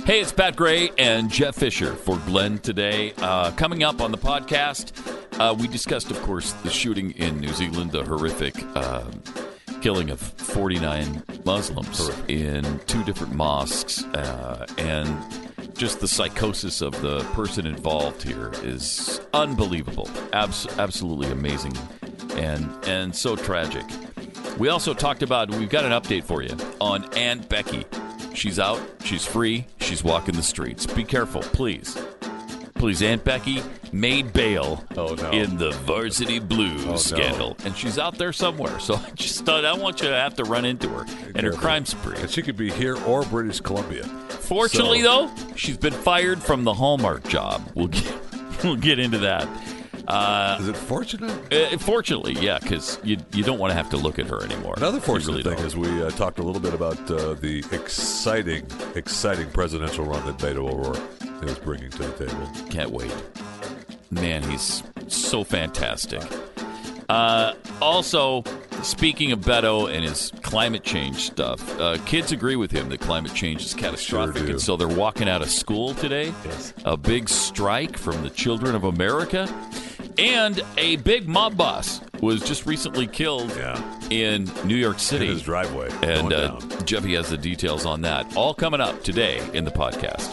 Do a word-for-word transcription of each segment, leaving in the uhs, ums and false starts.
Hey, it's Pat Gray and Jeff Fisher for Glenn today. Uh, coming up on the podcast, uh, we discussed, of course, the shooting in New Zealand, the horrific uh, killing of forty-nine Muslims in two different mosques, uh, and just the psychosis of the person involved here is unbelievable, Abs- absolutely amazing, and and so tragic. We also talked about, we've got an update for you on Aunt Becky. She's out, she's free, she's walking the streets. Be careful, please. Please, Aunt Becky made bail oh, no. in the Varsity Blues oh, scandal. No. And she's out there somewhere. So I just I don't want you to have to run into her and her crime spree. And she could be here or British Columbia. Fortunately, so. though, she's been fired from the Hallmark job. We'll get, we'll get into that. Uh, is it fortunate? Uh, fortunately, yeah, because you you don't want to have to look at her anymore. Another fortunate really thing is we uh, talked a little bit about uh, the exciting, exciting presidential run that Beto O'Rourke is bringing to the table. Can't wait. Man, he's so fantastic. Uh, also, speaking of Beto and his climate change stuff, uh, kids agree with him that climate change is catastrophic, sure and so they're walking out of school today. Yes. A big strike from the children of America. And a big mob boss was just recently killed yeah. in New York City. In his driveway. And uh, Jeffy has the details on that. All coming up today in the podcast.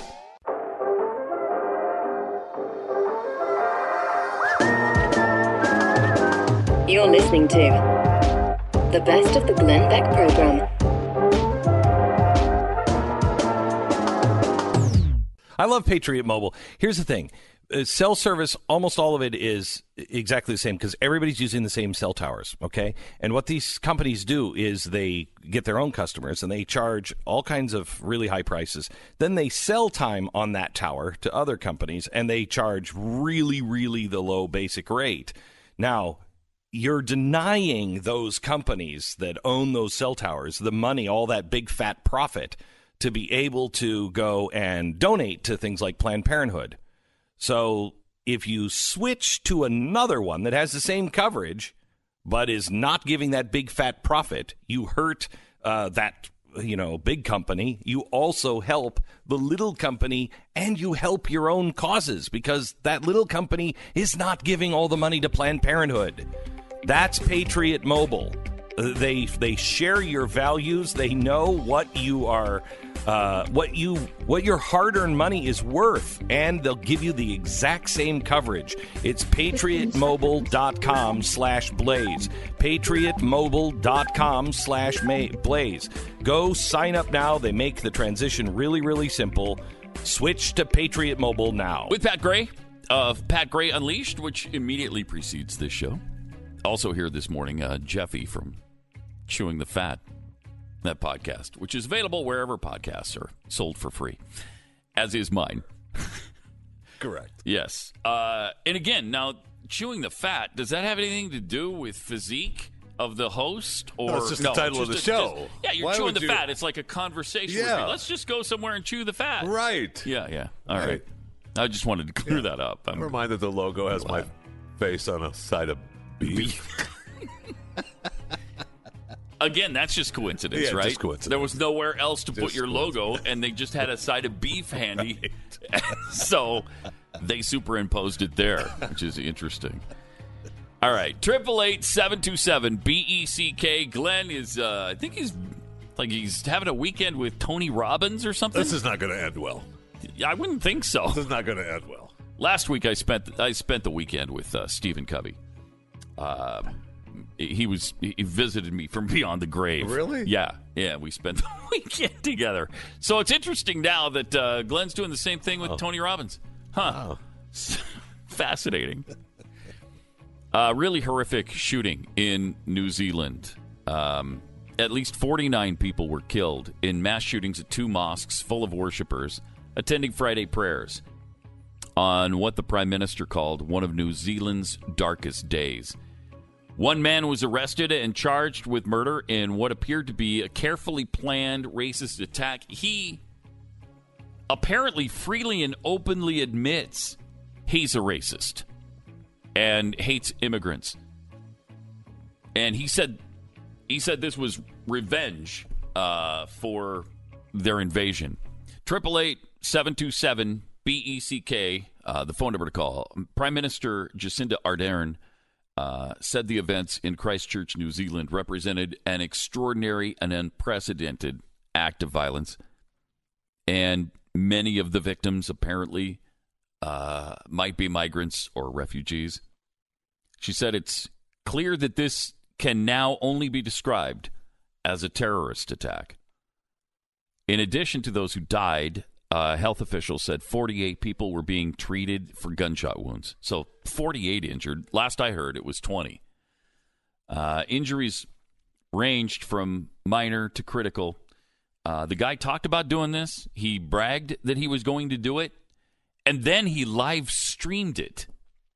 You're listening to the best of the Glenn Beck program. I love Patriot Mobile. Here's the thing. Uh, cell service, almost all of it is exactly the same because everybody's using the same cell towers, okay? And what these companies do is they get their own customers and they charge all kinds of really high prices. Then they sell time on that tower to other companies and they charge really, really the low basic rate. Now, you're denying those companies that own those cell towers the money, all that big fat profit, to be able to go and donate to things like Planned Parenthood. So if you switch to another one that has the same coverage but is not giving that big fat profit, you hurt uh, that you know big company. You also help the little company, and you help your own causes because that little company is not giving all the money to Planned Parenthood. That's Patriot Mobile. They they share your values. They know what you are, uh, what you what your hard-earned money is worth, and they'll give you the exact same coverage. It's patriotmobile.com slash blaze. patriotmobile.com slash blaze. Go sign up now. They make the transition really, really simple. Switch to Patriot Mobile now. With Pat Gray of Pat Gray Unleashed, which immediately precedes this show. Also here this morning, uh, Jeffy from Chewing the Fat, that podcast, which is available wherever podcasts are sold for free, as is mine. Correct. Yes. Uh, and again, now, Chewing the Fat, does that have anything to do with physique of the host? Or no, it's just no, the title just of the a, show. Just, yeah, you're Why chewing would the you... fat. It's like a conversation yeah. with me. Let's just go somewhere and chew the fat. Right. Yeah, yeah. All right. right. I just wanted to clear yeah. that up. I'm Never mind that the logo has my face on a side of beef. Again, that's just coincidence, yeah, right? Just coincidence. There was nowhere else to just put your logo, and they just had a side of beef handy. Right. So they superimposed it there, which is interesting. All right, triple eight seven two seven B E C K. Glenn is, uh, I think he's like he's having a weekend with Tony Robbins or something. This is not going to end well. I wouldn't think so. This is not going to end well. Last week I spent I spent the weekend with uh, Stephen Covey. Uh, he was he visited me from beyond the grave. Really? Yeah, yeah. We spent the weekend together. So it's interesting now that uh, Glenn's doing the same thing with oh. Tony Robbins. Huh? Wow. Fascinating. Uh, really horrific shooting in New Zealand. Um, at least forty-nine people were killed in mass shootings at two mosques full of worshipers attending Friday prayers on what the Prime Minister called one of New Zealand's darkest days. One man was arrested and charged with murder in what appeared to be a carefully planned racist attack. He apparently freely and openly admits he's a racist and hates immigrants. And he said he said this was revenge uh, for their invasion. triple eight seven two seven B E C K, uh, the phone number to call. Prime Minister Jacinda Ardern uh, said the events in Christchurch, New Zealand, represented an extraordinary and unprecedented act of violence. And many of the victims apparently uh, might be migrants or refugees. She said it's clear that this can now only be described as a terrorist attack. In addition to those who died, uh, health officials said forty-eight people were being treated for gunshot wounds. So forty-eight injured. Last I heard, it was twenty. Uh, injuries ranged from minor to critical. Uh, the guy talked about doing this. He bragged that he was going to do it, and then he live streamed it.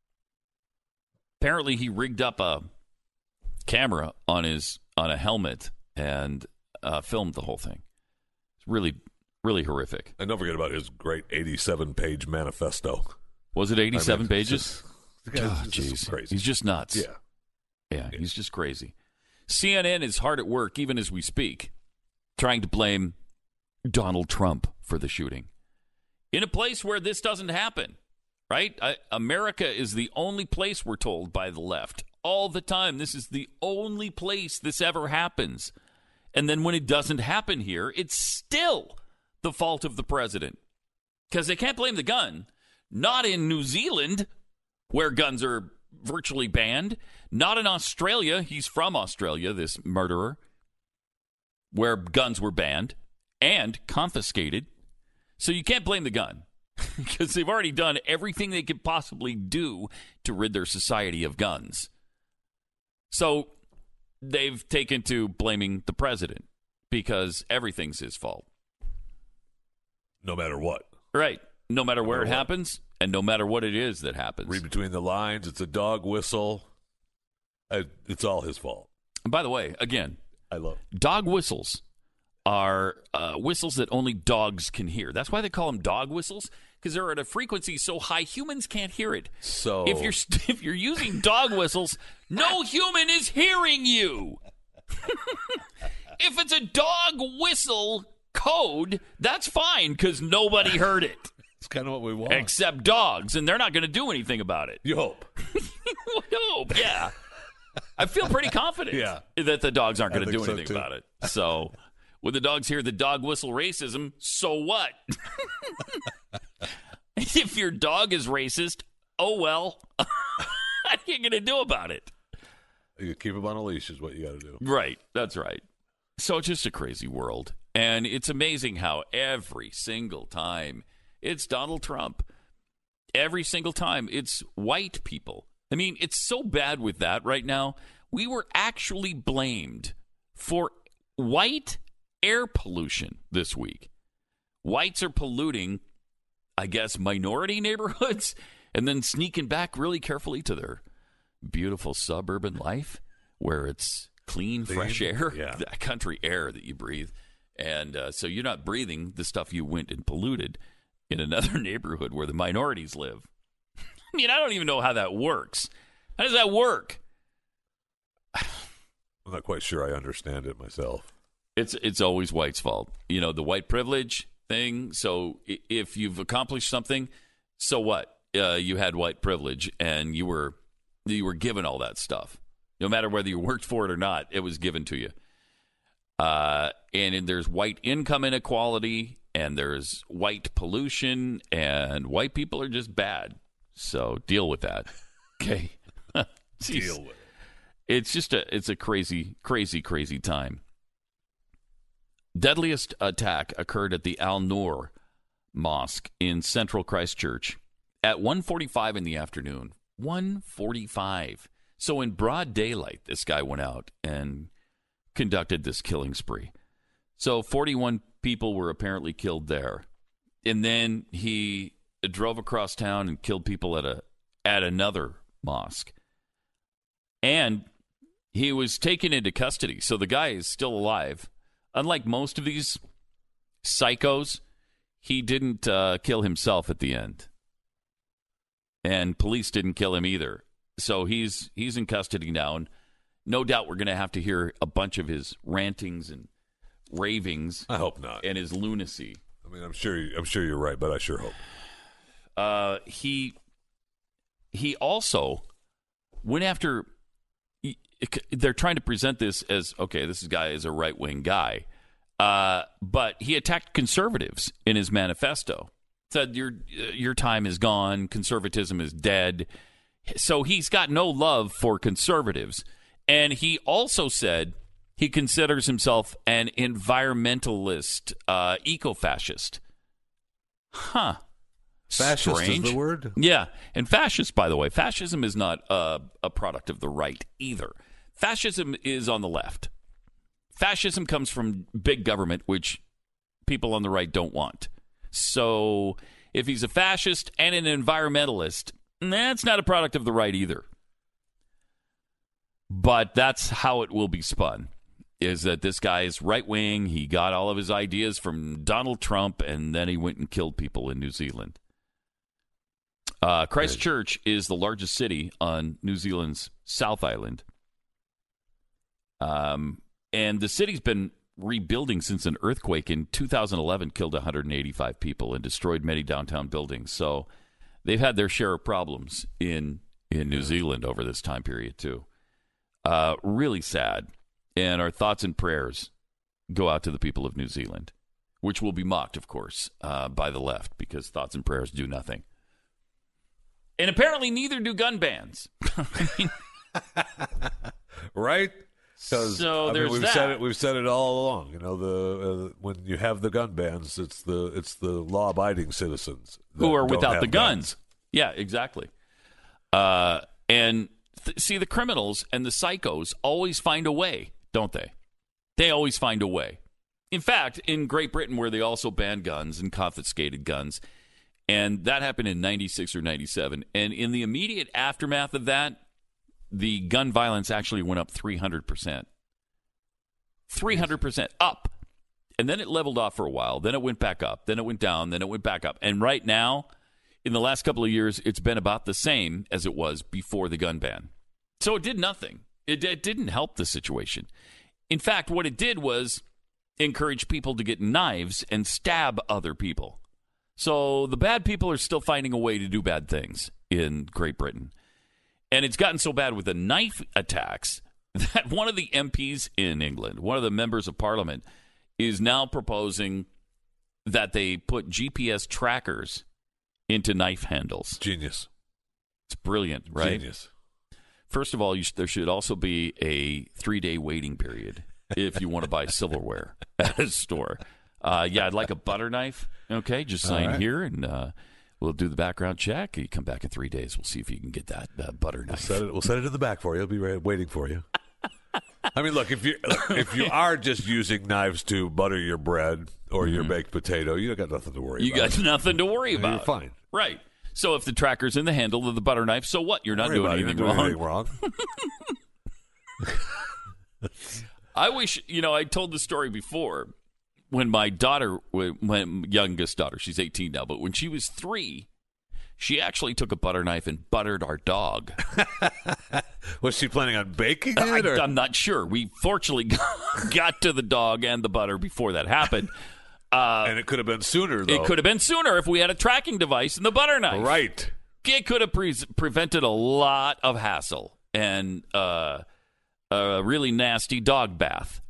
Apparently, he rigged up a camera on his on a helmet and uh, filmed the whole thing. It's really, really horrific. And don't forget about his great eighty-seven page manifesto. Was it eighty-seven I mean, pages? Just, oh, jeez, crazy. He's just nuts. Yeah. yeah, he's just crazy. C N N is hard at work, even as we speak, trying to blame Donald Trump for the shooting in a place where this doesn't happen. Right? I, America is the only place, we're told by the left all the time. This is the only place this ever happens. And then when it doesn't happen here, it's still the fault of the president. Because they can't blame the gun. Not in New Zealand, where guns are virtually banned. Not in Australia. He's from Australia, this murderer, where guns were banned and confiscated. So you can't blame the gun. Because they've already done everything they could possibly do to rid their society of guns. So they've taken to blaming the president because everything's his fault. No matter what. Right. No matter where No it matter what. happens and no matter what it is that happens. Read between the lines. It's a dog whistle. I, it's all his fault. And by the way, again, I love dog whistles are uh, whistles that only dogs can hear. That's why they call them dog whistles, because they're at a frequency so high humans can't hear it. So if you're st- if you're using dog whistles, no human is hearing you. If it's a dog whistle code, that's fine because nobody heard it it's kind of what we want. except dogs, and they're not going to do anything about it. You hope. I hope, yeah. I feel pretty confident Yeah. that the dogs aren't I going to think do so, anything too. about it. So when the dogs hear the dog whistle racism, so what? If your dog is racist, oh well. What are you going to do about it? You keep him on a leash is what you got to do. Right. That's right. So it's just a crazy world. And it's amazing how every single time it's Donald Trump. Every single time it's white people. I mean, it's so bad with that right now. We were actually blamed for white air pollution this week. Whites are polluting, I guess, minority neighborhoods and then sneaking back really carefully to their beautiful suburban life where it's clean, Clean, fresh air, yeah. that country air that you breathe. And uh, so you're not breathing the stuff you went and polluted in another neighborhood where the minorities live. I mean, I don't even know how that works. How does that work? I'm not quite sure I understand it myself. It's it's always white's fault. You know, the white privilege thing. So i- if you've accomplished something, so what? Uh, you had white privilege and you were you were given all that stuff. No matter whether you worked for it or not, it was given to you. Uh, and, and there's white income inequality, and there's white pollution, and white people are just bad. So deal with that. Okay. Jeez. Deal with it. It's just a it's a crazy, crazy, crazy time. Deadliest attack occurred at the Al Noor Mosque in central Christchurch at one forty-five in the afternoon. one forty-five. So in broad daylight, this guy went out and conducted this killing spree. So forty-one people were apparently killed there. And then he drove across town and killed people at a at another mosque. And he was taken into custody. So the guy is still alive. Unlike most of these psychos, he didn't uh, kill himself at the end. And police didn't kill him either. So he's he's in custody now. And no doubt we're going to have to hear a bunch of his rantings and ravings I hope not. and his lunacy. I mean, I'm sure. I'm sure you're right, but I sure hope. Uh, he he also went after. They're trying to present this as, okay, this guy is a right-wing guy, uh, but he attacked conservatives in his manifesto. Said your your time is gone, conservatism is dead. So he's got no love for conservatives, and he also said he considers himself an environmentalist, uh, eco-fascist. Huh. Fascist Strange. is the word? Yeah. And fascist, by the way, fascism is not uh, a product of the right either. Fascism is on the left. Fascism comes from big government, which people on the right don't want. So if he's a fascist and an environmentalist, that's not a product of the right either. But that's how it will be spun, is that this guy is right-wing. He got all of his ideas from Donald Trump, and then he went and killed people in New Zealand. Uh, Christchurch is the largest city on New Zealand's South Island. Um, and the city's been rebuilding since an earthquake in two thousand eleven killed one hundred eighty-five people and destroyed many downtown buildings. So they've had their share of problems in, in New Zealand over this time period, too. Uh, really sad. And our thoughts and prayers go out to the people of New Zealand, which will be mocked, of course, uh, by the left, because thoughts and prayers do nothing. And apparently neither do gun bans. I mean, right? So I there's mean, we've that. said it. We've said it all along. You know, the uh, when you have the gun bans, it's the it's the law-abiding citizens that who are don't without have the guns. Yeah, exactly. Uh, and th- see, the criminals and the psychos always find a way, don't they? They always find a way. In fact, in Great Britain, where they also banned guns and confiscated guns, and that happened in ninety-six or ninety-seven, and in the immediate aftermath of that, the gun violence actually went up three hundred percent. three hundred percent up. And then it leveled off for a while. Then it went back up. Then it went down. Then it went back up. And right now, in the last couple of years, it's been about the same as it was before the gun ban. So it did nothing. It, it didn't help the situation. In fact, what it did was encourage people to get knives and stab other people. So the bad people are still finding a way to do bad things in Great Britain. And it's gotten so bad with the knife attacks that one of the M Ps in England, one of the members of parliament, is now proposing that they put G P S trackers into knife handles. Genius. It's brilliant, right? Genius. First of all, you sh- there should also be a three-day waiting period if you want to buy silverware at a store. Uh, yeah, I'd like a butter knife. Okay, just sign right. here, and uh, we'll do the background check. You come back in three days. We'll see if you can get that uh, butter We'll knife. set it. We'll set it in the back for you. It'll be right, waiting for you. I mean, look, if you if you are just using knives to butter your bread or your Mm-hmm. baked potato, you got nothing to worry You about. got nothing to worry You're about. fine. Right. So if the tracker's in the handle of the butter knife, so what? You're not Worry doing about it. anything You're not doing wrong. anything wrong. I wish, you know, I told the story before when my daughter, my youngest daughter, she's eighteen now, but when she was three, she actually took a butter knife and buttered our dog. Was she planning on baking it? I, or? I'm not sure. We fortunately got to the dog and the butter before that happened. Uh, and it could have been sooner, though. it could have been sooner if we had a tracking device in the butter knife. Right. It could have pre- prevented a lot of hassle and uh, a really nasty dog bath.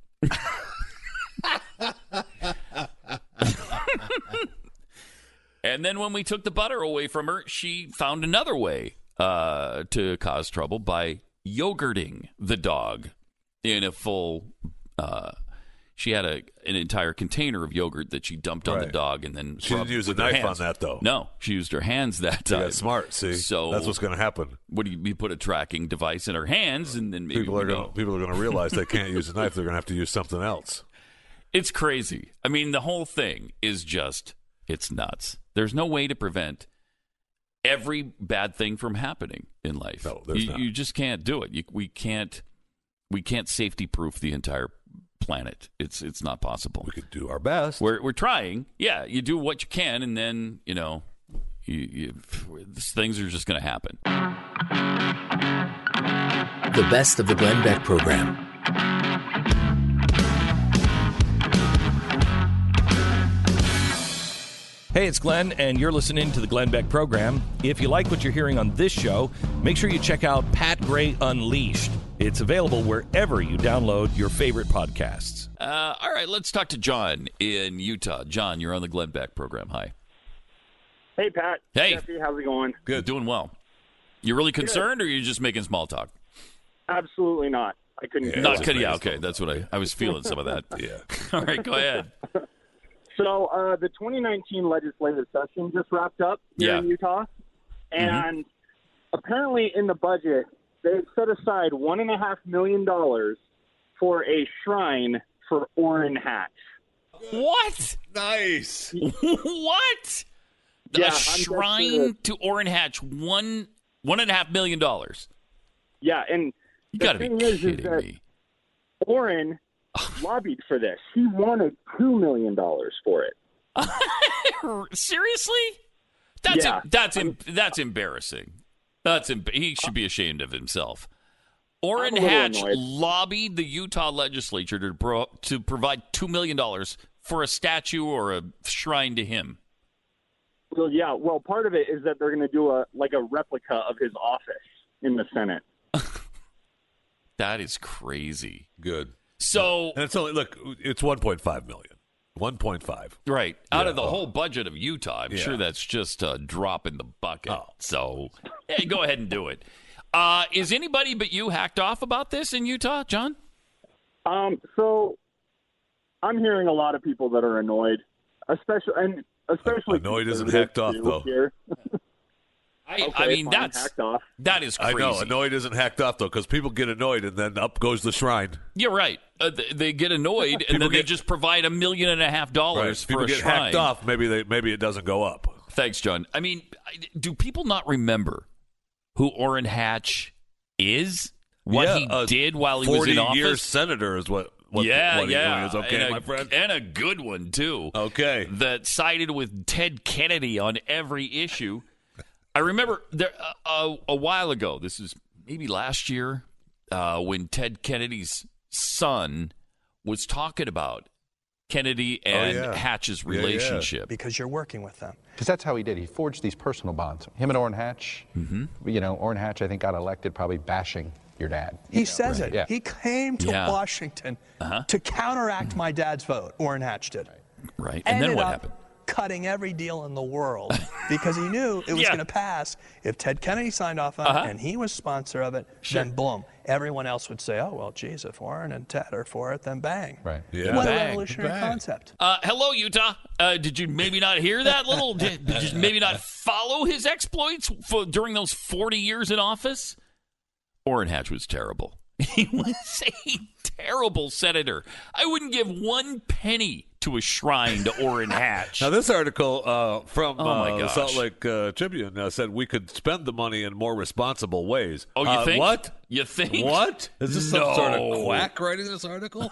And then when we took the butter away from her, she found another way uh, to cause trouble by yogurting the dog in a full. Uh, she had a an entire container of yogurt that she dumped on the Right. dog, and then She rubbed didn't use a with her knife on hands. that, though. No, she used her hands that You time. got smart, see? So that's what's going to happen. What do you, you put a tracking device in her hands, and then maybe People we are going don't. people are going to realize they can't use a knife. They're going to have to use something else. It's crazy. I mean, the whole thing is just, it's nuts. There's no way to prevent every bad thing from happening in life. No, there's you, not. you just can't do it. You, we can't. We can't safety proof the entire planet. It's it's not possible. We could do our best. We're we're trying. Yeah, you do what you can, and then you know, you, you these things are just going to happen. The best of the Glenn Beck program. Hey, it's Glenn, and you're listening to the Glenn Beck Program. If you like what you're hearing on this show, make sure you check out Pat Gray Unleashed. It's available wherever you download your favorite podcasts. Uh, all right, let's talk to John in Utah. John, you're on the Glenn Beck Program. Hi. Hey, Pat. Hey. Jeffy, how's it going? Good. Doing well. You really concerned, Good. or are you just making small talk? Absolutely not. I couldn't. Yeah, Not kidding. Yeah, okay. That's what I, I was feeling some of that. Yeah. All right, go ahead. So uh, the twenty nineteen legislative session just wrapped up here Yeah. in Utah. And mm-hmm. apparently in the budget, they've set aside one point five million dollars for a shrine for Orrin Hatch. What? Nice. What? Yeah, a I'm shrine to Orrin Hatch, one one and a half million dollars. Yeah, and You the got to be thing is, kidding is that me. Orrin lobbied for this. He wanted two million dollars for it. Seriously? That's Yeah. em- that's em- that's embarrassing. That's em- he should be ashamed of himself. Orrin I'm a little Hatch annoyed. lobbied the Utah legislature to pro- to provide two million dollars for a statue or a shrine to him. Well, yeah. Well, part of it is that they're going to do a like a replica of his office in the Senate. That is crazy. Good. So And it's only, look, it's one point five million. one point five. right out Yeah. of the whole budget of Utah, I'm Yeah. sure that's just a drop in the bucket. Oh. So hey, go ahead and do it. Uh, is anybody but you hacked off about this in Utah, John? Um, so I'm hearing a lot of people that are annoyed, especially and especially Annoyed isn't conservatives hacked off, too though. Here. I, Okay, I mean, fine, that's hacked off. that is I crazy. know. Annoyed isn't hacked off, though, because people get annoyed, and then up goes the shrine. You're right. Uh, they, they get annoyed, and People then they get- just provide a million and a half dollars for People a get shrine. hacked off. Maybe they maybe it doesn't go up. Thanks, John. I mean, I- do people not remember who Orrin Hatch is? What Yeah, he uh, did while he was in office? forty-year senator is what, what, yeah, what yeah. he is. Okay, and a, my friend? And a good one, too. Okay. That sided with Ted Kennedy on every issue. I remember there uh, a, a while ago, this is maybe last year, uh, when Ted Kennedy's son was talking about Kennedy and Oh, yeah. Hatch's Yeah, yeah. relationship. because you're working with them. Because that's how he did. He forged these personal bonds. Him and Orrin Hatch, Mm-hmm. you know, Orrin Hatch, I think, got elected probably bashing your dad. He says it. Yeah. He came to Yeah. Washington Uh-huh. to counteract my dad's vote. Orrin Hatch did. Right. And then Ended what up happened? cutting every deal in the world because he knew it was Yeah. going to pass. If Ted Kennedy signed off on Uh-huh. it and he was sponsor of it, then boom, everyone else would say, oh, well, geez, if Orrin and Ted are for it, then bang. Right. Yeah. What a Bang. revolutionary Bang. concept. Uh, hello, Utah. Uh, did you maybe not hear that little? Did, did you maybe not follow his exploits for, during those forty years in office? Orrin Hatch was terrible. He was a terrible senator. I wouldn't give one penny to a shrine to Orrin Hatch. Now, this article uh, from Oh, my uh, the gosh. Salt Lake uh, Tribune uh, said we could spend the money in more responsible ways. Oh, you Uh, think? What? You think? What? Is this No. some sort of quack writing this article?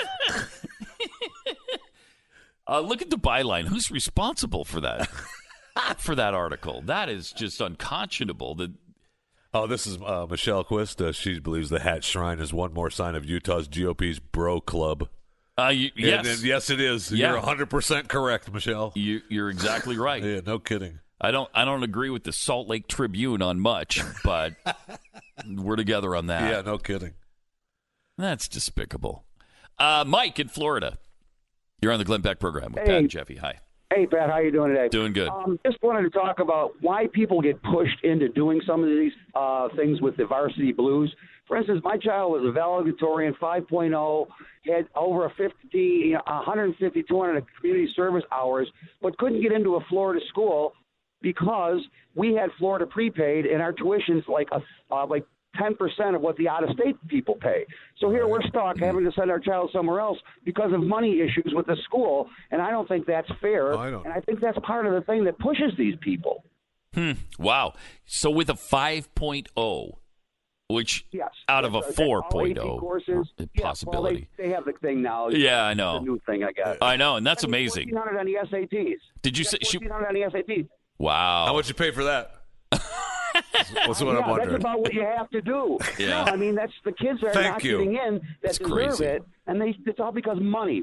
Uh, look at the byline. Who's responsible for that? for that article? That is just unconscionable. That Oh, this is uh, Michelle Quist. Uh, she believes the Hatch Shrine is one more sign of Utah's G O P's bro club. uh, you, yes, And- and yes, it is. Yeah. You're one hundred percent correct, Michelle. you, you're exactly right. Yeah, no kidding. I don't. I don't agree with the Salt Lake Tribune on much, but we're together on that. Yeah, no kidding. That's despicable. Uh, Mike in Florida. You're on the Glenn Beck program with Hey. Pat and Jeffy. Hi. Hey, Pat, how you doing today? Doing good. Um, just wanted to talk about why people get pushed into doing some of these uh, things with the varsity blues. For instance, my child was a valedictorian, five point oh, had over a fifty, you know, one hundred fifty, two hundred community service hours, but couldn't get into a Florida school because we had Florida prepaid and our tuition's like a uh, like ten percent of what the out-of-state people pay. So here we're stuck having to send our child somewhere else because of money issues with the school, and I don't think that's fair. I don't. And I think that's part of the thing that pushes these people. Hmm. Wow. So with a five point oh, which Yes. out of a That's- four all A P point oh courses. possibility. Yeah, well, they, they have the thing now. Yeah, I It's know. a new thing, I guess. I know, and that's I mean, amazing. fourteen hundred on the S A Ts. Did you say she? fourteen hundred on the S A Ts. Wow. How much you pay for that? That's what yeah, I'm that's wondering. about what you have to do. Yeah. No, I mean, that's the kids are Thank not you. getting in that That's deserve crazy. it, and they it's all because of money.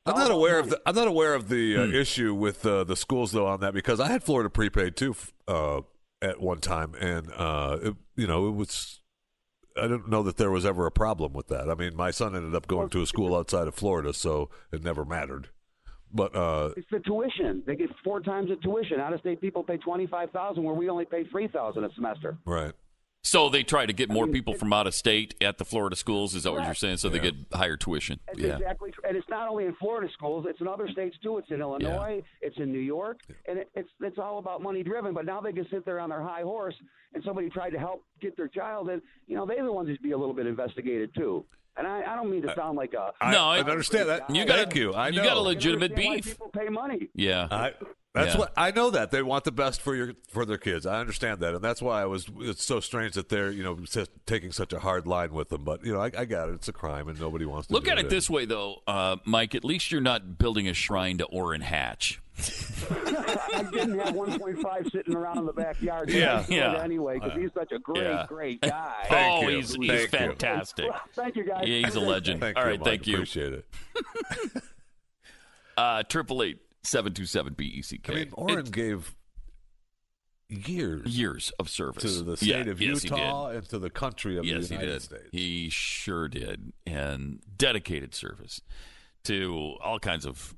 I'm not aware of the I'm not aware of the uh, hmm. issue with uh, the schools though on that, because I had Florida prepaid too uh, at one time, and uh, it, you know it was. I don't know that there was ever a problem with that. I mean, my son ended up going to a school outside of Florida, so it never mattered. But uh, it's the tuition. They get four times the tuition. Out-of-state people pay twenty-five thousand dollars, where we only pay three thousand dollars a semester. Right. So they try to get more people from out of state at the Florida schools. Is that what you're saying? So yeah. they get higher tuition. That's yeah. exactly true. And it's not only in Florida schools; it's in other states too. It's in Illinois. Yeah. It's in New York, yeah. and it, it's it's all about money driven. But now they can sit there on their high horse, and somebody tried to help get their child in. You know, they're the ones that be a little bit investigated too. And I, I don't mean to sound like a. I, no, I, I understand that. You got Thank you. I know. You got a legitimate beef. Why people pay money. Yeah. I, That's yeah. what I know, that they want the best for your for their kids. I understand that, and that's why I was. It's so strange that they're you know taking such a hard line with them. But you know, I, I got it. It's a crime, and nobody wants to look do at it it this way, though, uh, Mike. At least you're not building a shrine to Orrin Hatch. I didn't have one point five sitting around in the backyard. Yeah, yeah. Anyway, because he's such a great, yeah. great guy. oh, you. he's Thank he's you. fantastic. Well, thank you, guys. Yeah, he's a legend. Thank All you, right, Mike. thank you. Appreciate it. Uh triple eight seven two seven B E C K. I mean, Orrin it, gave years years of service to the state yeah, of yes, Utah and to the country of yes, the United he did. States. He sure did, and dedicated service to all kinds of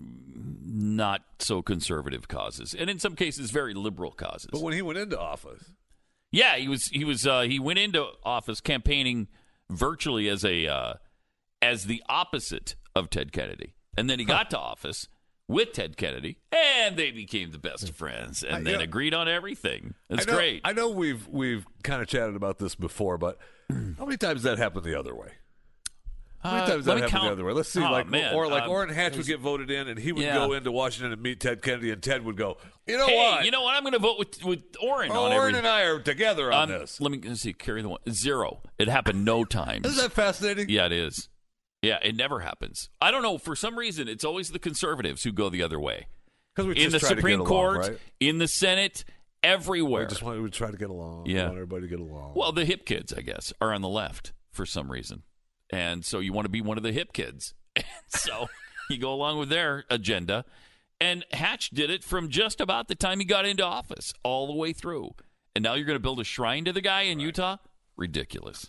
not so conservative causes, and in some cases very liberal causes. But when he went into office, yeah, he was he was uh, he went into office campaigning virtually as a uh, as the opposite of Ted Kennedy, and then he got to office with Ted Kennedy, and they became the best of friends, and I, then know, agreed on everything. It's I know, great. I know we've we've kind of chatted about this before, but how many times did that happen the other way? How many Uh, times let that me happened count. the other way? Let's see, Oh, like man. or like Um, Orrin Hatch would get voted in, and he would Yeah. go into Washington and meet Ted Kennedy, and Ted would go, you know hey, what? you know what? I'm going to vote with with Orrin oh, on Orrin every. and I are together on um, this. Let me let's see. Carry the one zero. It happened no times. Isn't that fascinating? Yeah, it is. Yeah, it never happens. I don't know. For some reason, it's always the conservatives who go the other way. Because we in just the try Supreme to get along, Court, right? in the Senate, everywhere. We just want to try to get along. Yeah. We want everybody to get along. Well, the hip kids, I guess, are on the left for some reason, and so you want to be one of the hip kids. And so you go along with their agenda. And Hatch did it from just about the time he got into office all the way through. And now you're going to build a shrine to the guy in right. Utah? Ridiculous.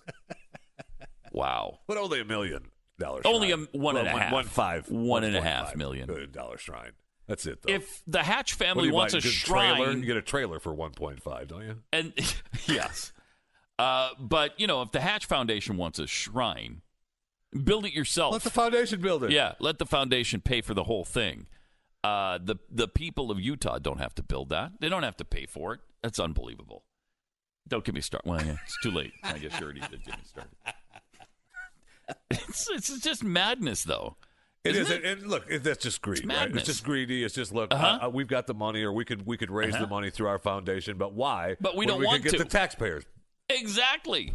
Wow. But only a million dollars. Only shrine. a one well, and a one, half. One five. One and a half million. Million dollar shrine. That's it, though. If the Hatch what family do you wants buy? a You get shrine. trailer? You get a trailer for one point five, don't you? And yes. Uh, but, you know, if the Hatch Foundation wants a shrine, build it yourself. Let the foundation build it. Yeah, let the foundation pay for the whole thing. Uh, the the people of Utah don't have to build that. They don't have to pay for it. That's unbelievable. Don't get me started. Well, yeah, it's too late. I guess you already did get me started. It's, it's just madness, though. It Isn't is, it? and look, that's just greed. It's right? madness. It's just greedy. It's just look, Uh-huh. uh, we've got the money, or we could we could raise Uh-huh. the money through our foundation. But why? But we when don't we want could get to. the taxpayers. Exactly.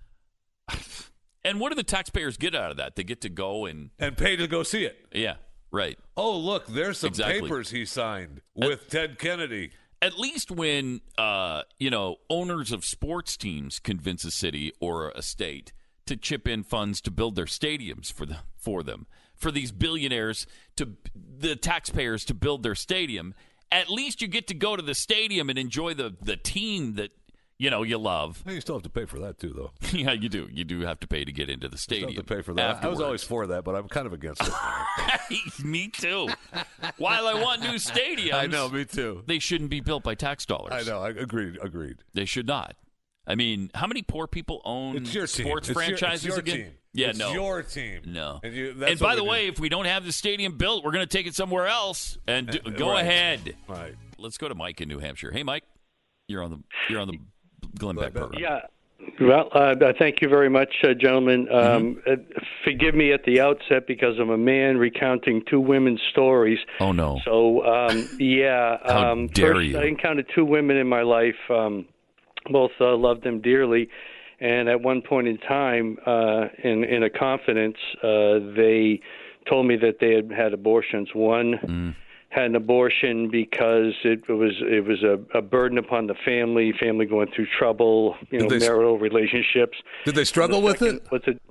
And what do the taxpayers get out of that? They get to go and and pay to go see it. Yeah, right. Oh, look, there's some Exactly. papers he signed with At, Ted Kennedy. At least when uh, you know owners of sports teams convince a city or a state to chip in funds to build their stadiums for the for them, for these billionaires to the taxpayers to build their stadium. At least you get to go to the stadium and enjoy the the team that. You know, you love. Well, you still have to pay for that, too, though. Yeah, you do. You do have to pay to get into the stadium. You still have to pay for that. Afterwards. I was always for that, but I'm kind of against it. Me too. While I want new stadiums, I know, me too. They shouldn't be built by tax dollars. I know. I agreed. Agreed. They should not. I mean, how many poor people own it's your team. sports it's franchises your, it's your again? Team. Yeah, it's no. your team. No. And, you, that's and by what the we way, do. if we don't have the stadium built, we're going to take it somewhere else. And do, go right. ahead. Right. Let's go to Mike in New Hampshire. Hey, Mike, you're on the you're on the Glenn Beck program. Yeah. Well, uh, thank you very much, uh, gentlemen. Um, mm-hmm. uh, forgive me at the outset because I'm a man recounting two women's stories. Oh, no. So, um, yeah. How um, dare first, you. I encountered two women in my life. Um, both uh, loved them dearly. And at one point in time, uh, in, in a confidence, uh, they told me that they had had abortions. One Mm. had an abortion because it was it was a, a burden upon the family, family going through trouble, you know, Did they- marital relationships. Did they struggle The with second it? Was a,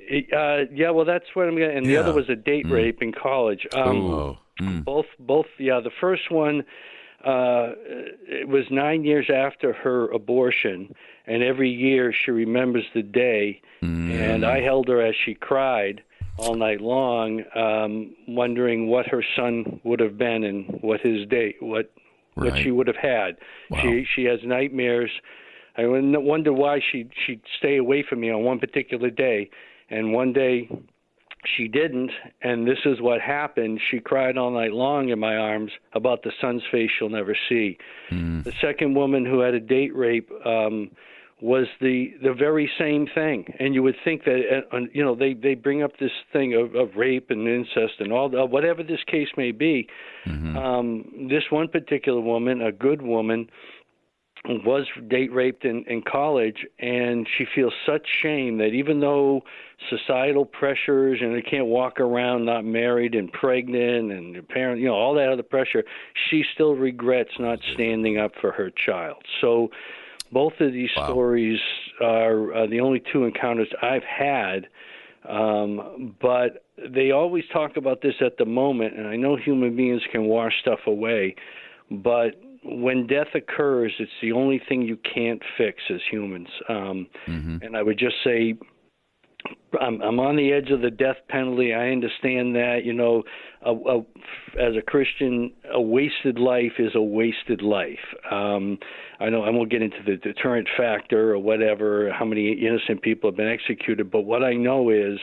Uh, yeah, well, that's what I'm going to, and the Yeah. other was a date Mm. rape in college. Um, Oh. Mm. Both, both, yeah, the first one, uh, it was nine years after her abortion, and every year she remembers the day, Mm. and I held her as she cried all night long, um, wondering what her son would have been and what his day, what, what Right. she would have had. Wow. She, she has nightmares. I wonder why she she'd stay away from me on one particular day, and one day she didn't, and this is what happened. She cried all night long in my arms about the son's face she'll never see. Mm. The second woman who had a date rape um, was the the very same thing, and you would think that uh, you know they, they bring up this thing of, of rape and incest and all the, whatever this case may be. Mm-hmm. Um, this one particular woman, a good woman, was date raped in, in college, and she feels such shame that even though societal pressures and they can't walk around not married and pregnant and apparent, you know, all that other pressure, she still regrets not standing up for her child. So both of these Wow. stories are uh, the only two encounters I've had, um, but they always talk about this at the moment, and I know human beings can wash stuff away, but when death occurs, it's the only thing you can't fix as humans. Um, Mm-hmm. And I would just say, I'm, I'm on the edge of the death penalty. I understand that. You know, a, a, as a Christian, a wasted life is a wasted life. Um, I know I won't get into the deterrent factor or whatever, how many innocent people have been executed, but what I know is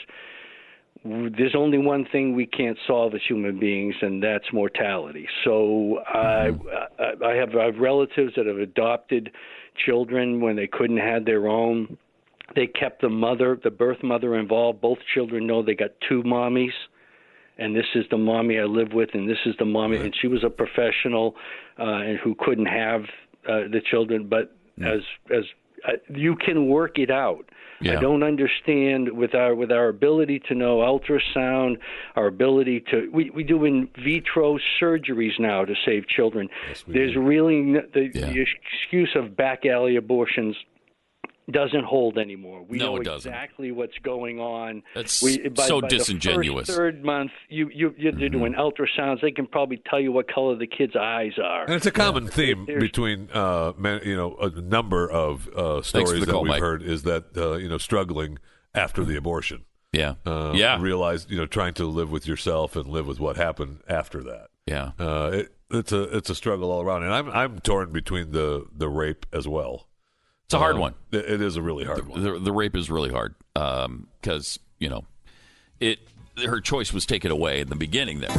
there's only one thing we can't solve as human beings, and that's mortality. So mm-hmm. I, I have I have relatives that have adopted children when they couldn't have their own. They kept the mother, the birth mother involved. Both children know they got two mommies, and this is the mommy I live with, and this is the mommy. Right. And she was a professional uh, and who couldn't have uh, the children, but mm. as as uh, you can work it out. Yeah. I don't understand with our with our ability to know ultrasound, our ability to we, we do in vitro surgeries now to save children. Yes, There's do. really the, yeah. the excuse of back alley abortions doesn't hold anymore. We no, know it doesn't. exactly what's going on. It's we, by, so by disingenuous. The first, third month, you you you're mm-hmm. doing ultrasounds. They can probably tell you what color the kid's eyes are. And it's a common yeah. theme There's, between uh, man, you know a number of uh, stories that call, we've Mike. heard is that uh, you know struggling after the abortion. Yeah, uh, yeah. Realize you know trying to live with yourself and live with what happened after that. Yeah, uh, it, it's a it's a struggle all around, and I'm I'm torn between the the rape as well. It's a hard um, one. It is a really hard the, one. The, the rape is really hard because um, you know it. Her choice was taken away in the beginning. There.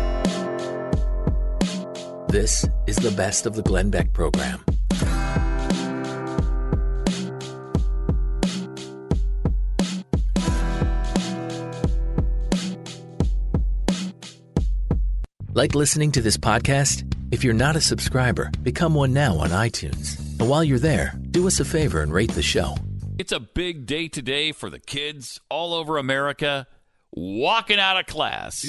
This is the best of the Glenn Beck program. Like listening to this podcast? If you're not a subscriber, become one now on iTunes. And while you're there, do us a favor and rate the show. It's a big day today for the kids all over America walking out of class.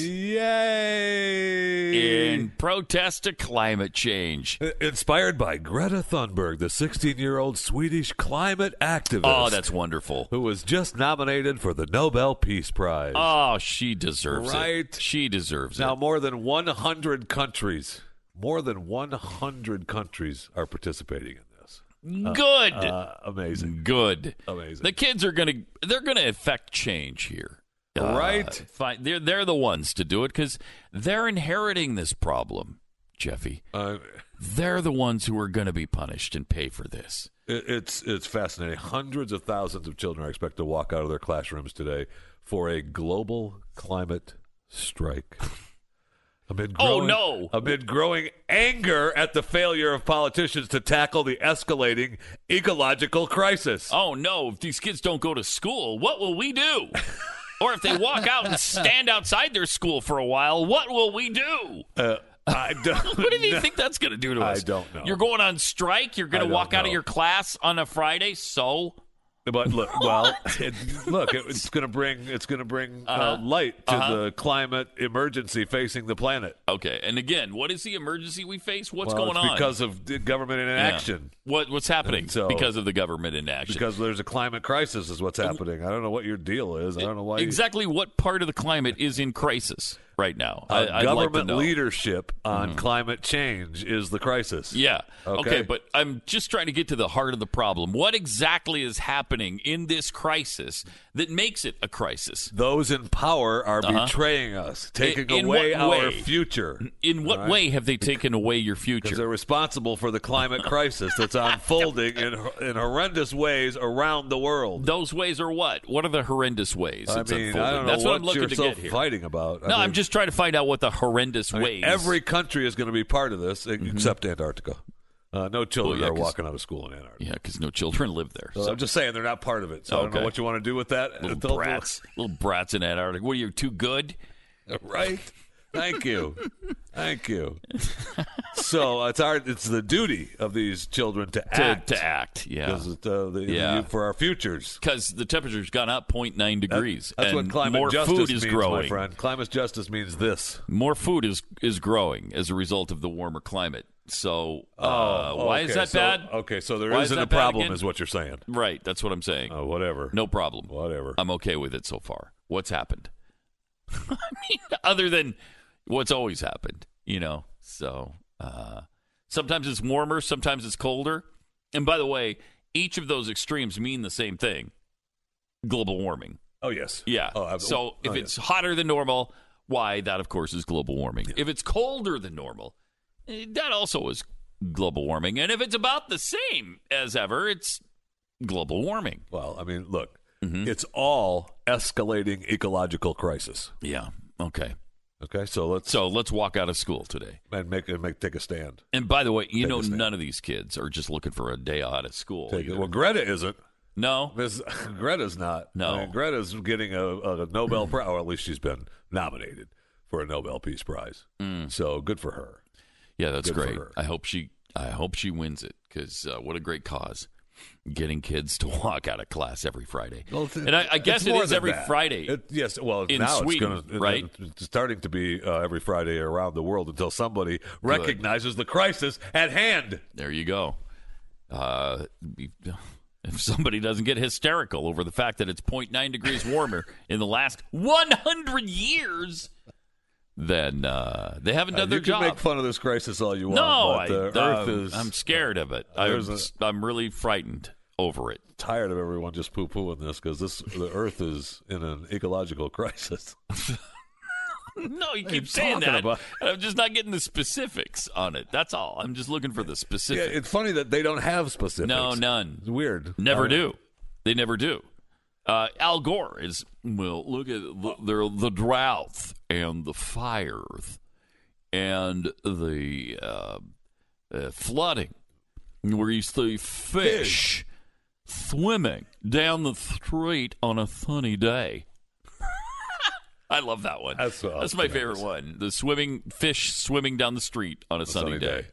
Yay! In protest to climate change. Inspired by Greta Thunberg, the sixteen-year-old Swedish climate activist. Oh, that's wonderful. Who was just nominated for the Nobel Peace Prize. Oh, she deserves right? it. She deserves now, it. Now, more than one hundred countries, more than one hundred countries are participating in this. Good. Uh, uh, amazing. Good. Amazing. The kids are going to, they're going to affect change here. Uh, right. Fine. They're, they're the ones to do it because they're inheriting this problem, Jeffy. Uh, they're the ones who are going to be punished and pay for this. It, it's it's fascinating. Hundreds of thousands of children are expected to walk out of their classrooms today for a global climate strike. Amid growing, oh, no. Amid growing anger at the failure of politicians to tackle the escalating ecological crisis. Oh, no. If these kids don't go to school, what will we do? Or if they walk out and stand outside their school for a while, what will we do? Uh, I don't what do you know. think that's going to do to us? I don't know. You're going on strike? You're going to walk know. out of your class on a Friday? So? But look, well, it, look, it, it's going to bring it's going to bring uh, Uh-huh. light to Uh-huh. the climate emergency facing the planet. Okay, and again, what is the emergency we face? What's Well, going it's on? because of the government inaction. Yeah. What what's happening And so- because of the government inaction? Because there's a climate crisis, is what's happening. I don't know what your deal is. I don't know why. You, exactly what part of the climate is in crisis right now? uh, I, I'd like to government know. leadership on Mhm. climate change is the crisis. Yeah. Okay? Okay, but I'm just trying to get to the heart of the problem. What exactly is happening in this crisis that makes it a crisis? Those in power are Uh-huh. betraying us, taking In- in away what our way? future. In what All right? way have they taken away your Because future? they're responsible for the climate crisis that's unfolding in in horrendous ways around the world. Those ways are what? What are the horrendous ways I it's mean, unfolding? I don't know That's what, what I'm looking you're to so get here. fighting about. I No, mean, I'm just trying to find out what the horrendous I mean, ways. every country is going to be part of this, except Antarctica. Uh, no children Well, yeah, are 'cause- walking out of school in Antarctica. Yeah, because no children live there. So I'm just saying they're not part of it. So I don't know Okay. what you want to do with that. little They'll- brats, little brats in Antarctica. What are you, too good? right? Thank you, thank you. So it's our it's the duty of these children to To, act, to act, yeah. 'Cause it, uh, the, Yeah. for our futures. Because the temperature's gone up zero point nine degrees. That's and what climate more justice food is means, growing. my friend. Climate justice means this. More food is is growing as a result of the warmer climate. So uh, Oh, why okay, is that so- bad? Okay, so there Why is isn't that a bad problem, again? is what you're saying. Right, that's what I'm saying. Oh, whatever. No problem. Whatever. I'm okay with it so far. What's happened? I mean, other than what's always happened, you know. So uh, sometimes it's warmer, sometimes it's colder. And by the way, each of those extremes mean the same thing: global warming. Oh yes. Yeah. Oh, I've- so if oh, it's yes. hotter than normal, why? That of course is global warming. If it's colder than normal, eh, that also is global warming. And if it's about the same as ever, it's global warming. Well, I mean, look, Mm-hmm. it's all escalating ecological crisis. Yeah. Okay. Okay, so let's So let's walk out of school today. and make and make take a stand. And by the way, you Take know, a stand. none of these kids are just looking for a day out of school. Take it. either. Well, Greta isn't. No. Miss Greta's not. No. I mean, Greta's getting a, a Nobel Prize, or at least she's been nominated for a Nobel Peace Prize. Mm. So good for her. Yeah, that's Good for great. her. I hope she. I hope she wins it because uh, what a great cause. Getting kids to walk out of class every Friday. Well, it's- and I, I guess it's it more is than every that. Friday. It, yes, well, in now Sweden, it's going right? It's starting to be uh, every Friday around the world until somebody recognizes the crisis at hand. There you go. Uh, if somebody doesn't get hysterical over the fact that it's zero point nine degrees warmer in the last one hundred years, then uh, they haven't Uh, done their you can job. make fun of this crisis all you want. no, but the I, Earth uh, is. I'm scared of it. I'm, There's a- I'm really frightened over it. tired of everyone just poo pooing this because this the Earth is in an ecological crisis. No, you are keep you saying talking that. about? And I'm just not getting the specifics on it. That's all. I'm just looking for the Yeah, specifics. it's funny that they don't have specifics. no, none. It's weird. Never Uh, do. They never do. Uh, Al Gore is, well, look at the, the, the drought and the fires and the uh, uh, flooding, where you see fish swimming down the street on a sunny day. I love that one. That's, uh, That's my bananas. favorite one. The swimming fish swimming down the street on a sunny, sunny day.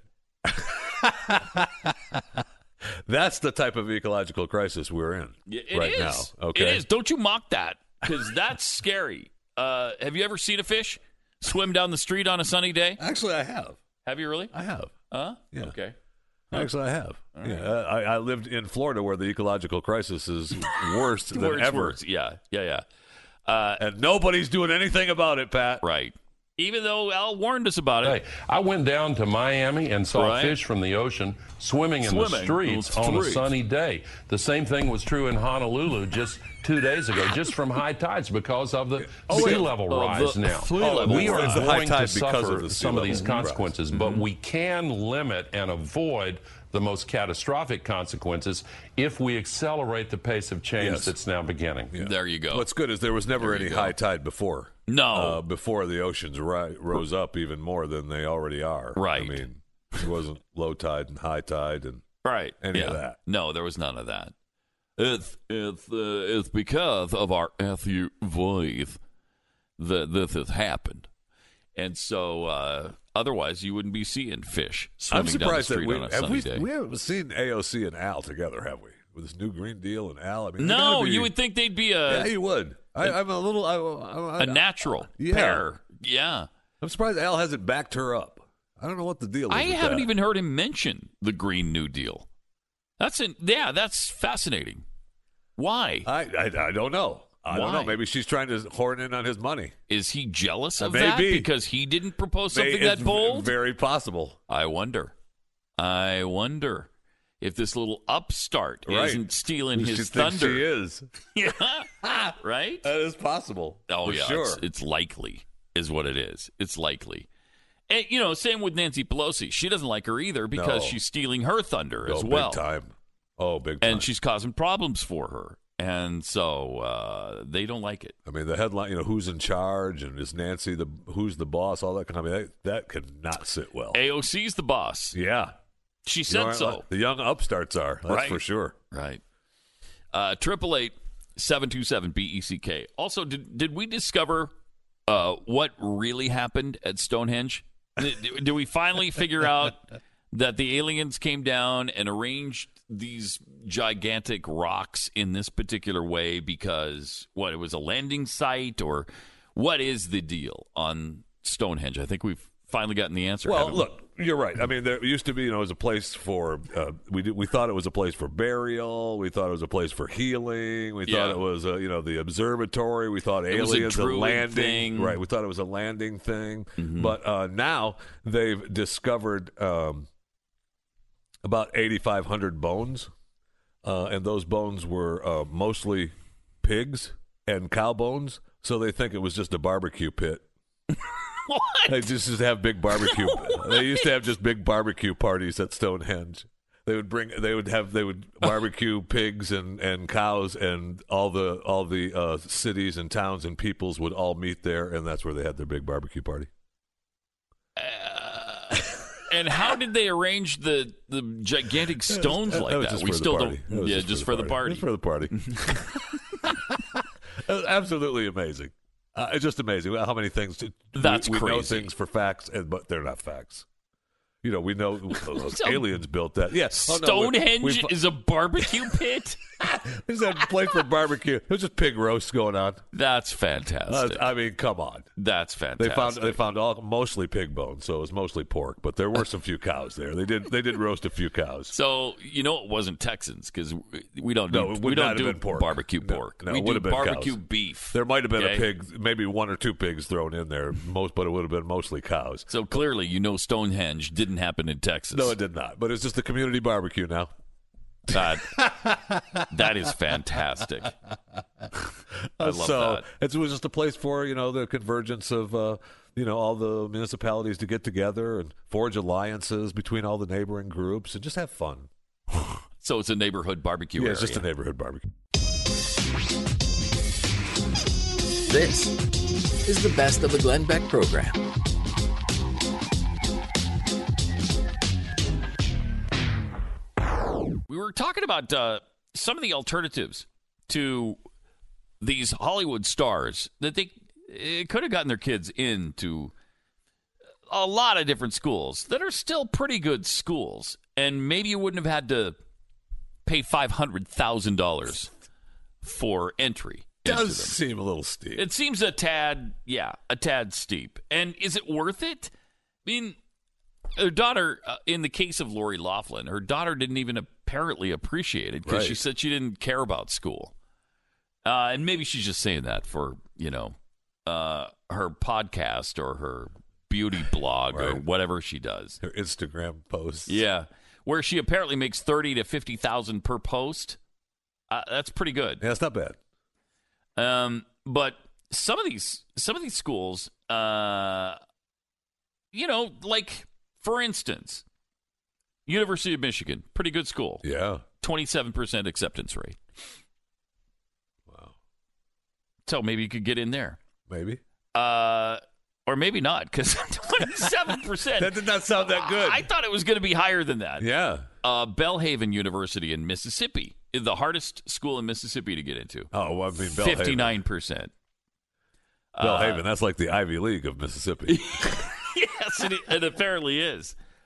day. That's the type of ecological crisis we're in Yeah, it right is. now. Okay, It is. Don't you mock that because that's scary. Uh, have you ever seen a fish swim down the street on a sunny day? Actually, I have. Have you really? I have. Huh? Yeah. Okay. Actually, I have. Yeah, I, I lived in Florida where the ecological crisis is worse than Words, ever, words. Yeah, yeah, yeah. Uh, and nobody's doing anything about it, Pat. right. Even though Al warned us about it. Hey, I went down to Miami and saw Right. fish from the ocean swimming in the Swimming streets on the on a streets. sunny day. The same thing was true in Honolulu just two days ago, just from high tides because of the Oh, sea yeah. level Oh, rise the now. sea level we are rise. It's the high going tide to because suffer of the sea some of these level rise. consequences, Mm-hmm. but we can limit and avoid the most catastrophic consequences if we accelerate the pace of change Yes. that's now beginning. There you go. What's good is there was never There you any go. high tide before. No. uh, before the oceans ri- rose up even more than they already are. Right. I mean, it wasn't low tide and high tide and Right. any yeah. of that. No, there was none of that. It's it's uh, it's because of our S U Vs that this has happened, and so uh, otherwise you wouldn't be seeing fish I'm swimming surprised down that the street we on a have sunny we, day. we haven't seen A O C and Al together, have we? with this new Green Deal and Al. I mean, no, be, you would think they'd be a. Yeah, you would. I, I'm a little. I, I, I, a natural yeah. pair. Yeah. I'm surprised Al hasn't backed her up. I don't know what the deal is. I with haven't that. even heard him mention the Green New Deal. That's an, yeah, that's fascinating. Why? I, I, I don't know. I Why? don't know. Maybe she's trying to horn in on his money. Is he jealous of Maybe. that because he didn't propose something Maybe, that bold? It's very possible. I wonder. I wonder if this little upstart Right. isn't stealing She his thinks thunder. She is. Yeah. Right? That is possible. Oh, for yeah. sure. It's, it's likely, is what it is. It's likely. And, you know, same with Nancy Pelosi. She doesn't like her either because No. she's stealing her thunder oh, as well. Big time. Oh, big time. And she's causing problems for her. And so uh, they don't like it. I mean, the headline, you know, who's in charge and is Nancy the who's the boss, all that kind of, I mean, that, that could not sit well. A O C's the boss. Yeah. She You said know, so. The young upstarts are, that's Right. for sure. Right. Uh, triple eight seven two seven B E C K. Also, did did we discover uh, what really happened at Stonehenge? Did, did we finally figure out that the aliens came down and arranged these gigantic rocks in this particular way because what it was a landing site, or what is the deal on Stonehenge? I think we've finally gotten the answer. Well, haven't we? look, you're right. I mean, there used to be, you know, it was a place for, uh, we did, we thought it was a place for burial. We thought it was a place for healing. We Yeah. thought it was, uh, you know, the observatory. We thought It was a aliens, a, druid landing. thing. Right. We thought it was a landing thing. Mhm. But uh, now they've discovered um, about eighty-five hundred bones. Uh, and those bones were uh, mostly pigs and cow bones. So they think it was just a barbecue pit. What? They just used to have big barbecue. They used to have just big barbecue parties at Stonehenge. They would bring. They would have. They would barbecue pigs and, and cows, and all the all the uh, cities and towns and peoples would all meet there, and that's where they had their big barbecue party. Uh, and how did they arrange the, the gigantic stones like that was that? just we for still the party. don't. That was Yeah, just, for the party. Just for the party. It was absolutely amazing. Uh, it's just amazing how many things. That's we, we know crazy. things for facts, and, but they're not facts. You know, we know those So- aliens built that. Yes, yeah. Stonehenge oh, no, we, we, is a barbecue pit? It's a place for barbecue. There's just pig roast going on. That's Uh, fantastic. I mean, come on. That's fantastic. They found they found all mostly pig bones, so it was mostly pork. But there were some few cows there. They did they did roast a few cows. So you know it wasn't Texans because we don't do No, it would we not don't have do been pork. barbecue No, pork. no, we it would do have been barbecue cows. beef. There might have been okay? a pig, maybe one or two pigs thrown in there, most, but it would have been mostly cows. So clearly, you know, Stonehenge didn't happen in Texas. No, it did not. But it's just a community barbecue now. That that is fantastic. I love so that. it was just a place for, you know, the convergence of uh, you know, all the municipalities to get together and forge alliances between all the neighboring groups and just have fun. So it's a neighborhood barbecue Yeah, area. it's just a neighborhood barbecue. This is the Best of the Glenn Beck program. We were talking about uh, some of the alternatives to these Hollywood stars that they it could have gotten their kids into a lot of different schools that are still pretty good schools, and maybe you wouldn't have had to pay five hundred thousand dollars for entry. into Does them. seem a little steep. It seems a tad, yeah, a tad steep. And is it worth it? I mean, her daughter, uh, in the case of Lori Loughlin, her daughter didn't even apparently appreciate it because Right. she said she didn't care about school. Uh, and maybe she's just saying that for, you know, uh, her podcast or her beauty blog or Right. whatever she does. Her Instagram posts. Yeah, where she apparently makes thirty to fifty thousand per post. Uh, that's pretty good. Yeah, it's not bad. Um, but some of these some of these schools, uh, you know, like for instance, University of Michigan, pretty good school. Yeah. twenty-seven percent acceptance rate. Wow. So maybe you could get in there. Maybe. Uh, or maybe not, because twenty-seven percent. That did not sound that good. I thought it was going to be higher than that. Yeah. Uh, Belhaven University in Mississippi, the hardest school in Mississippi to get into. Oh, well, I mean, Belhaven. fifty-nine percent. Belhaven, that's like the Ivy League of Mississippi. Yes, it, it apparently is.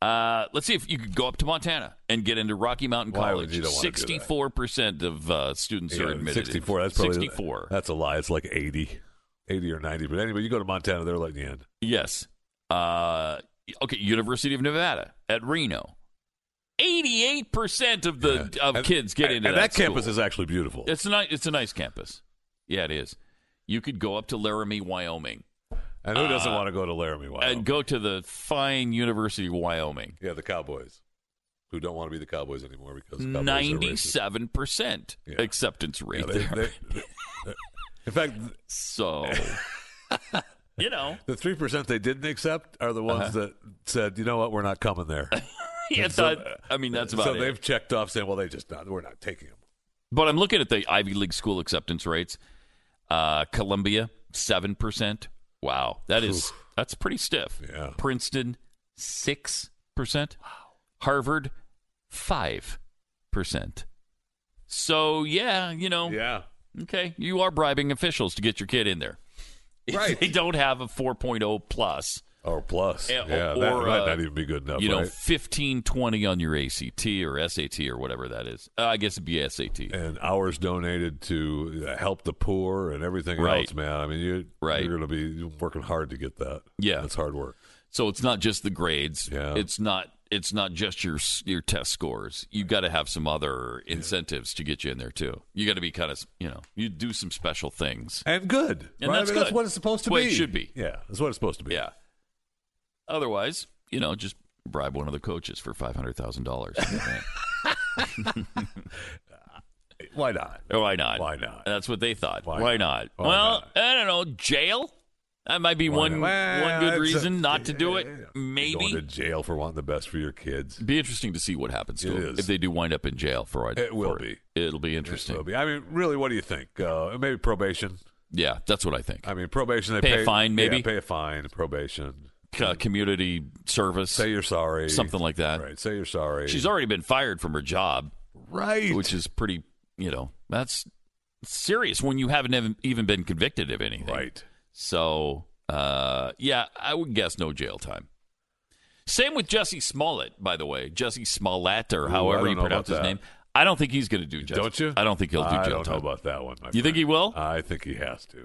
Uh, let's see if you could go up to Montana and get into Rocky Mountain Why College. would you don't wanna do that? sixty-four percent of uh, students Yeah, are admitted. sixty-four. That's probably sixty-four. That's a lie. It's like eighty, eighty or ninety. But anyway, you go to Montana, they're letting you in. Yes. Uh, okay. University of Nevada at Reno. Eighty-eight percent of the Yeah. of and, kids get and, into and that, that campus school. is actually beautiful. It's a nice. It's a nice campus. Yeah, it is. You could go up to Laramie, Wyoming. And who doesn't Uh, want to go to Laramie, Wyoming? And go to the fine University of Wyoming. Yeah, the Cowboys, who don't want to be the Cowboys anymore because the Cowboys are racist. Ninety-seven percent Yeah. acceptance rate. Yeah, they- there. they- in fact, so you know, the three percent they didn't accept are the ones Uh-huh. that said, "You know what? We're not coming there." yeah, And so- that- I mean that's about so it. they've checked off saying, "Well, they just not. We're not taking them." But I'm looking at the Ivy League school acceptance rates. Uh, Columbia, seven percent. Wow, that is Oof. that's pretty stiff. Yeah. Princeton, six percent. Wow. Harvard, five percent. So yeah, you know, Yeah. okay, you are bribing officials to get your kid in there. If Right. they don't have a four point oh plus. Or plus, Yeah, yeah, or, that uh, might not even be good enough. You know, right? fifteen twenty on your A C T or S A T or whatever that is. Uh, I guess it'd be S A T. And hours donated to uh, help the poor and everything Right. else, man. I mean, you, Right. you're going to be working hard to get that. Yeah. That's hard work. So it's not just the grades. Yeah. It's not. It's not just your your test scores. You got to have some other incentives to get you in there too. You got to be kind of, you know, you do some special things. And good. And right? that's I mean, That's good. what it's supposed to That's the way be. it should be. Yeah, that's what it's supposed to be. Yeah. Otherwise, you know, just bribe one of the coaches for five hundred thousand dollars. Why not? Why not? Why not? That's what they thought. Why Why, not? not? Why well, not? I don't know. Jail. That might be Why one not? Well, one good it's a- reason not to do it. You're Maybe. going to jail for wanting the best for your kids. Be interesting to see what happens to It them is. if they do wind up in jail for it. It will for be. It'll be interesting. It will be. I mean, really, what do you think? Uh, maybe probation. Yeah, that's what I think. I mean, probation. They Pay a pay, fine, maybe? Yeah, pay a fine. Probation. Uh, community service, Say you're sorry. something like that. Right. Say you're sorry. She's already been fired from her job, right. which is pretty. You know, that's serious when you haven't even- even been convicted of anything. right. So, uh, yeah, I would guess no jail time. Same with Jesse Smollett, by the way. Jesse Smollett, or Ooh, I however don't you know pronounce his about that. name. I don't think he's going to do jail. Don't you? I don't think he'll do I jail don't time. know about that one. My You think friend. he will? I think he has to.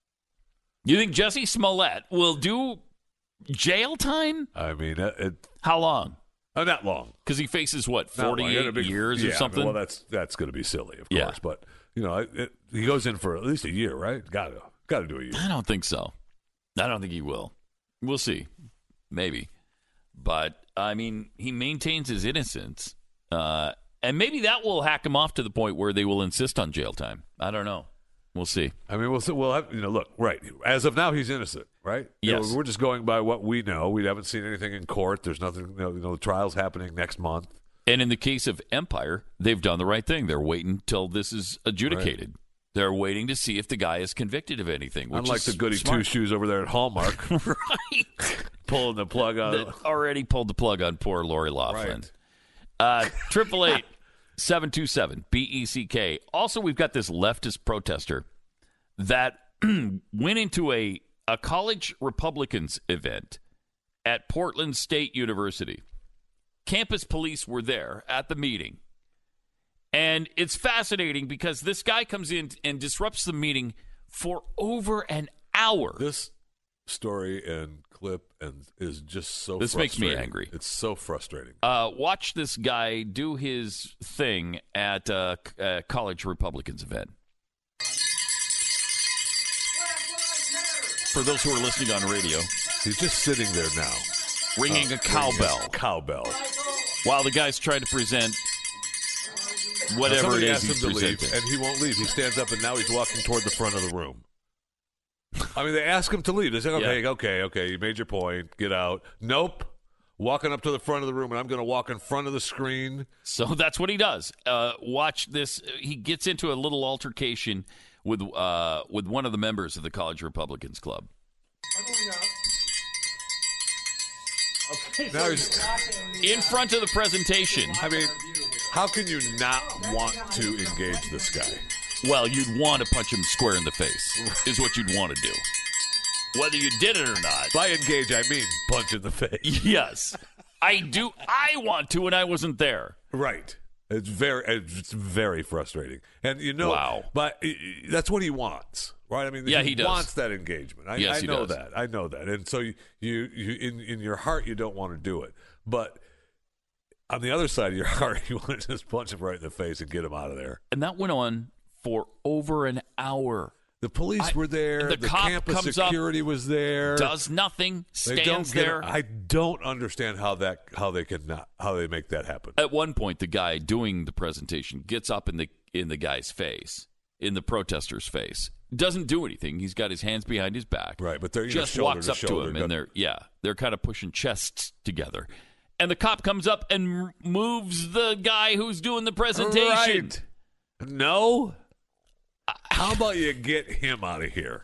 You think Jesse Smollett will do jail time? I mean, it, it How long? oh, not long. Because he faces, what, Not long. forty-eight It'll be- years yeah, or something? Well, that's that's going to be silly, of Yeah. course. But you know, it, it, he goes in for at least a year, right? Got to got to do a year. I don't think so. I don't think he will. We'll see. Maybe. But, I mean, he maintains his innocence. Uh, and maybe that will hack him off to the point where they will insist on jail time. I don't know. We'll see. I mean, we'll see, we'll have, you know, look, right. As of now, he's innocent, right? You know, Yes. we're just going by what we know. We haven't seen anything in court. There's nothing, you know, you know, the trial's happening next month. And in the case of Empire, they've done the right thing. They're waiting until this is adjudicated. They're waiting to see if the guy is convicted of anything. Which Unlike is the goody smart. two shoes over there at Hallmark, Right. pulling the plug on. That already pulled the plug on poor Lori Loughlin. Right. Triple eight seven two seven B E C K. Also, we've got this leftist protester that went into a a college Republicans event at Portland State University. Campus police were there at the meeting. And it's fascinating because this guy comes in and disrupts the meeting for over an hour. This story and clip and is just so This makes me frustrating. angry. It's so frustrating. Uh, watch this guy do his thing at a, a college Republicans event. For those who are listening on radio, He's just sitting there now. ringing Uh, a cowbell ringing a Cowbell. while the guy's trying to present whatever it Somebody is asks he's him to leave, presenting. and he won't leave. He stands up, and now he's walking toward the front of the room. I mean, they ask him to leave. They say, okay, Yeah. okay, okay, you made your point. Get out. Nope. Walking up to the front of the room, and I'm going to walk in front of the screen. So that's what he does. Uh, watch this. He gets into a little altercation with uh, with one of the members of the College Republicans Club. Now he's, In front of the presentation. I mean, how can you not want to engage this guy? Well, you'd want to punch him square in the face, is what you'd want to do. Whether you did it or not. By engage, I mean punch in the face. Yes. I do. I want to, and I wasn't there. Right. It's very, it's very frustrating. And you know, wow. But that's what he wants, right? I mean, yeah, he, he does. wants that engagement. I, yes, I he know does. that. I know that. And so you, you, you, in in your heart, you don't want to do it, but on the other side of your heart, you want to just punch him right in the face and get him out of there. And that went on for over an hour. The police I, were there. The, the cop campus comes security up, was there. Does nothing. They Stands don't there. It. I don't understand how that how they can not how they make that happen. At one point, the guy doing the presentation gets up in the in the guy's face, in the protester's face. Doesn't do anything. He's got his hands behind his back. Right, but they're just know, walks to up shoulder, to him, and they're yeah, they're kind of pushing chests together. And the cop comes up and moves the guy who's doing the presentation. Right. No. How about you get him out of here?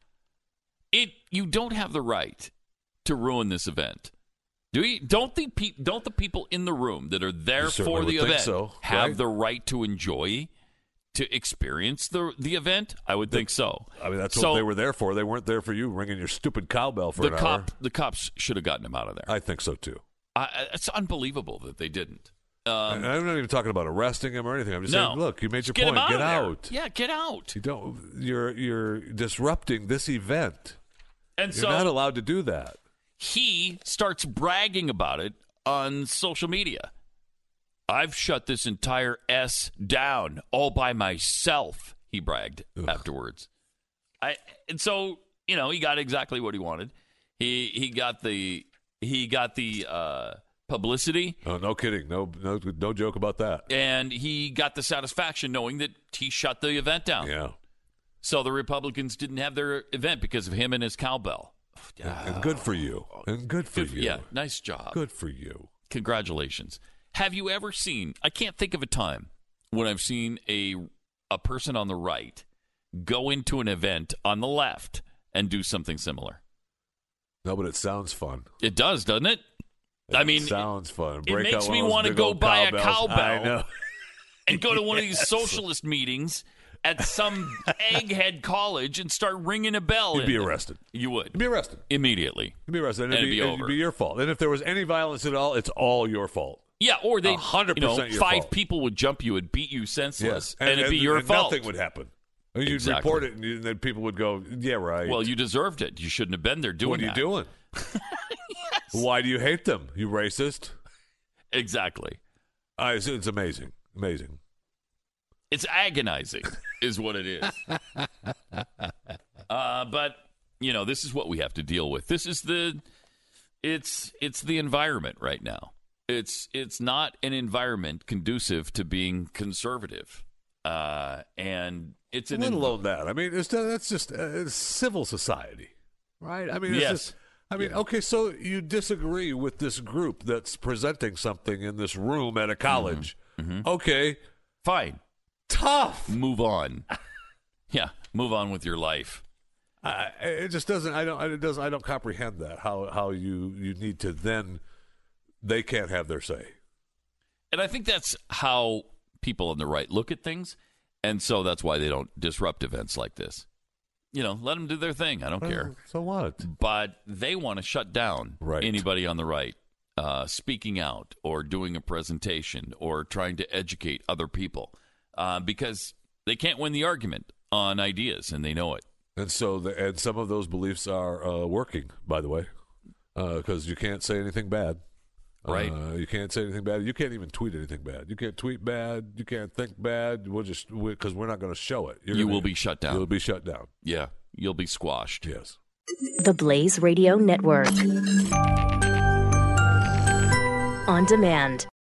It you don't have the right to ruin this event. Do you? Don't the pe- don't the people in the room that are there for the event so, have right? the right to enjoy, to experience the the event? I would the, think so. I mean, that's so, what they were there for. They weren't there for you ringing your stupid cowbell for the an cop, hour. The cops should have gotten him out of there. I think so too. I, it's unbelievable that they didn't. Um, I'm not even talking about arresting him or anything. I'm just no. saying, look, you made your get point. Him out get of there. out. Yeah, get out. You don't. You're you're disrupting this event. And You're so not allowed to do that. He starts bragging about it on social media. I've shut this entire S down all by myself, he bragged Ugh. afterwards. I and so, you know, he got exactly what he wanted. He he got the he got the uh, publicity. Oh, no kidding. No no no joke about that. And he got the satisfaction knowing that he shut the event down. Yeah. So the Republicans didn't have their event because of him and his cowbell. And, and good for you. And good for good, you. Yeah, nice job. Good for you. Congratulations. Have you ever seen, I can't think of a time when I've seen a a person on the right go into an event on the left and do something similar. No, but it sounds fun. It does, doesn't it? It I mean, sounds fun. It Break makes out me want to go buy cowbells. a cowbell I know. and go to one of these Yes. socialist meetings at some egghead college and start ringing a bell. You'd in be there. arrested. You would. You'd be arrested. Immediately. You'd be arrested. And And it'd, be, it'd be it'd over. be your fault. And if there was any violence at all, it's all your fault. Yeah, or they, one hundred you know, percent your five fault. people would jump you and beat you senseless, Yes. and, it'd be your and fault. nothing would happen. You'd Exactly. report it, and, you, and then people would go, yeah, right. Well, you deserved it. You shouldn't have been there doing What are you that. doing? Yes. Why do you hate them, you racist? Exactly. Uh, it's, it's amazing. Amazing. It's agonizing is what it is. uh, but, you know, this is what we have to deal with. This is the it's it's the environment right now. It's it's not an environment conducive to being conservative. Uh, and it's an Let env- alone that. I mean, it's, that's just uh, it's civil society, right? I mean, it's Yes. just, I mean, okay, so you disagree with this group that's presenting something in this room at a college. Mm-hmm. Okay. Fine. Tough. Move on. Yeah, move on with your life. I, it just doesn't. I don't. It does. I don't comprehend that. How how you you need to then. They can't have their say. And I think that's how people on the right look at things, and so that's why they don't disrupt events like this. You know, let them do their thing. I don't Well, care. So what? But they want to shut down Right. anybody on the right uh, speaking out or doing a presentation or trying to educate other people uh, because they can't win the argument on ideas, and they know it. And so, the, and some of those beliefs are uh, working. By the way, because uh, you can't say anything bad. Right. Uh, you can't say anything bad. You can't even tweet anything bad. You can't tweet bad. You can't think bad. We'll just because we're not going to show it. You're You gonna, will be shut down. You'll be shut down. Yeah, you'll be squashed. Yes. The Blaze Radio Network. On demand.